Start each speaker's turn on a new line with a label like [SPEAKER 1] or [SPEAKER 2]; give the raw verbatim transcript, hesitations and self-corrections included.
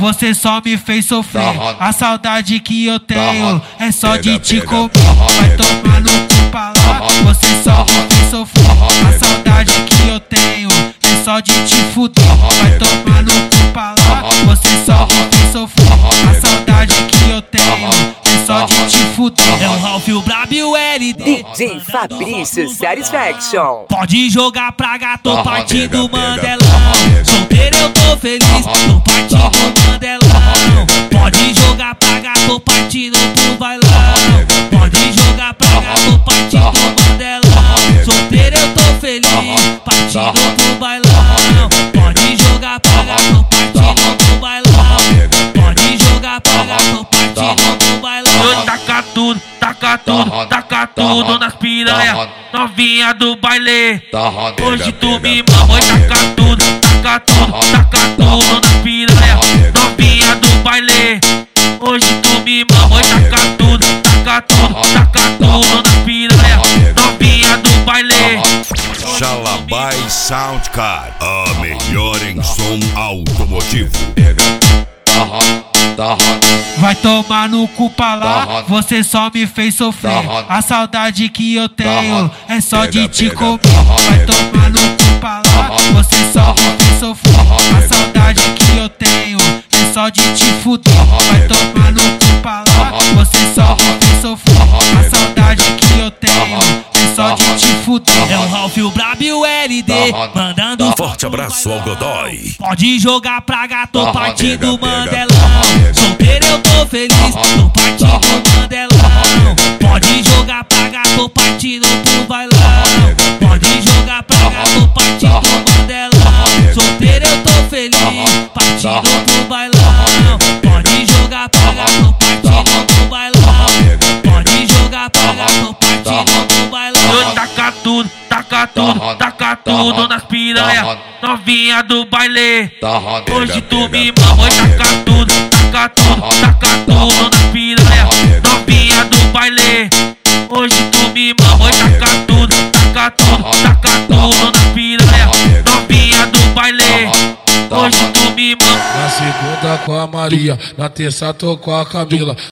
[SPEAKER 1] você só me fez sofrer. A saudade que eu tenho é só de te comer. Vai tomar no cu pra lá, você só me fez sofrer. A saudade que eu tenho é só de te fuder. Vai tomar no cu pra lá, você só me fez sofrer. A saudade que eu tenho é só de te fuder.
[SPEAKER 2] É o Ralph, o Brabo e o L D.
[SPEAKER 3] D J Fabrício Satisfaction.
[SPEAKER 2] Pode jogar praga, tô partindo Mandelão. Solteiro eu tô feliz, tô partindo Mandelão. Pode jogar praga, tô partindo pro bailão. Pode jogar praga, tô partindo Mandelão. Solteiro eu tô feliz, partindo pro bailão. Pode jogar praga, tô partindo pro bailão. Pode jogar praga, tô partindo pro bailão.
[SPEAKER 1] Eu taca tudo, taca tudo, taca tudo nas piranha, novinha do baile. Hoje tu me mama, oi, taca tudo, taca tudo, taca tudo nas piranha, novinha do baile. Hoje tu me mama, oi, taca tudo, taca tudo, taca tudo nas piranha, novinha do baile.
[SPEAKER 4] Jalabai Soundcard, a melhor em som automotivo.
[SPEAKER 1] Vai tomar no cu pra lá, você só me fez sofrer. A saudade que eu tenho é só de te comer. Vai tomar no cu pra lá, você só me fez sofrer. A saudade que eu tenho é só de te fuder. Vai tomar no cu pra lá, você só me fez sofrer. A saudade que eu tenho é só de te fuder.
[SPEAKER 2] É o Ralph, o Brabo e o L D, mandando
[SPEAKER 4] Um forte abraço ao Godoy.
[SPEAKER 2] Pode jogar praga, tô partindo Mandelão. Solteiro eu tô feliz, tô partindo Mandelão. Pode jogar praga, tô partindo pro bailão. Pode jogar praga, tô partindo Mandelão. Solteiro eu tô feliz, partindo pro bailão. Pode jogar praga, tô partindo pro bailão. Pode jogar praga, tô partindo pro bailão.
[SPEAKER 1] Eu taca tudo, taca tudo, taca tudo nas piranha, novinha do baile. Hoje tu me mama, oi, taca tudo, taca tudo, taca tudo nas piranha, novinha do baile. Hoje tu me mama, oi, taca tudo, taca tudo, taca tudo nas piranha, novinha do baile. Hoje tu me mama.
[SPEAKER 5] Na segunda com a Maria, na terça tô com a Camila.